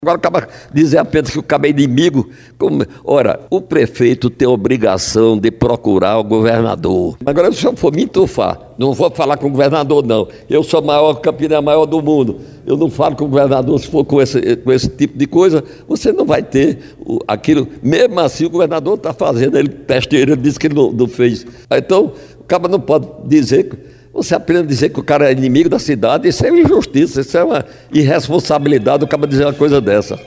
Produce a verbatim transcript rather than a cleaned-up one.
Agora acaba dizer apenas que o cabo é inimigo. Como... Ora, o prefeito tem a obrigação de procurar o governador. Agora, se eu for me entufar, não vou falar com o governador, não. Eu sou maior, Campinas maior do mundo. Eu não falo com o governador. Se for com esse, com esse tipo de coisa, você não vai ter o, aquilo. Mesmo assim, o governador está fazendo. Ele testeira, ele disse que ele não, não fez. Então, o cabo não pode dizer... Você apenas dizer que o cara é inimigo da cidade, isso é injustiça, isso é uma irresponsabilidade, o cara dizer uma coisa dessa.